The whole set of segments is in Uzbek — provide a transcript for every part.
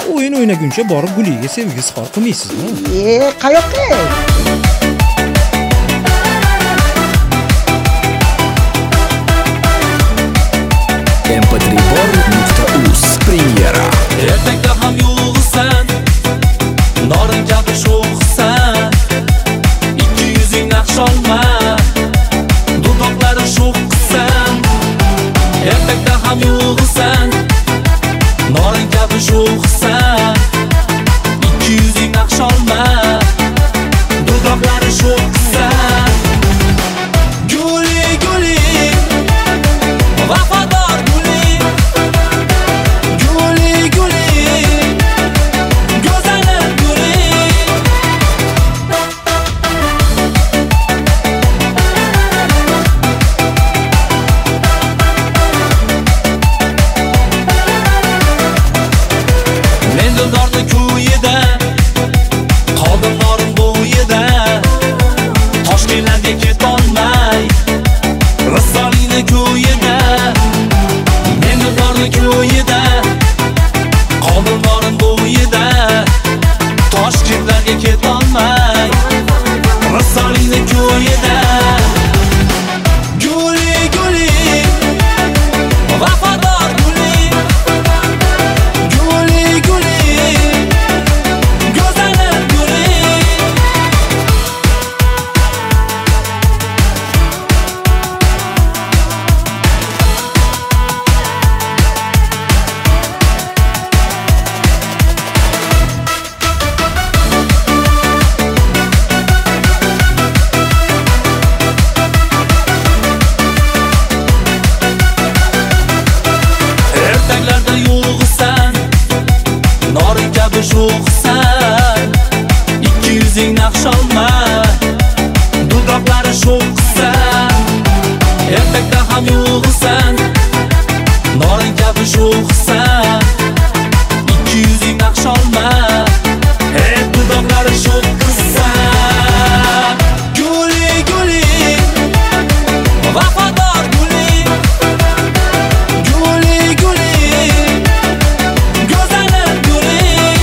o'yin o'ynaguncha borib Guliga sevgi izhor qilmaysizmi? Qayoqqa? mp3bor.uz Premyera. Ertakda ham yo'g'san, noring kabi sho'xsan, ikki yuzing naqsh olma, dudoqlari sho'xsan. Ertakda ham yo'g'san, noring kabi sho'xsan, ikki yuzing naqsh olma, dudoqlari sho'xsan. Guli guli vafodor guli, guli guli go'zal guli. Men dildorni ko'yida, qoldim norim bo'yida, Toshkentlarga ketolmay, Rissolingni ko'yida. Men dildorni ko'yida, qoldim norim bo'yida, Toshkentlarga ketolmay, Rissolingni ko'yida. Guli guli vafodor guli, guli guli go'zal guli. Ertaklarda yo'g'san, noring kabi sho'xsan, ikki yuzing naqsh olma, dudoqlari sho'xsan. Ertakda ham yo'g'san, noring kabi sho'xsan, ikki yuzing naqsh olma, dudoqlari sho'xsan. Guli guli vafodor guli, guli guli go'zal guli.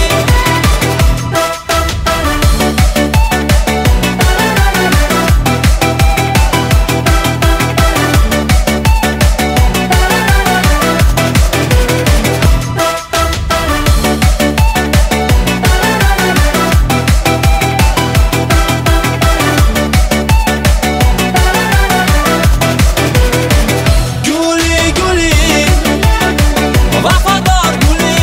Guli guli vafodor guli,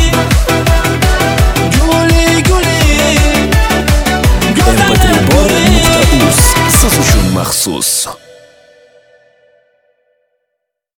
guli guli go'zal guli. mp3bor.uz siz uchun maxsus.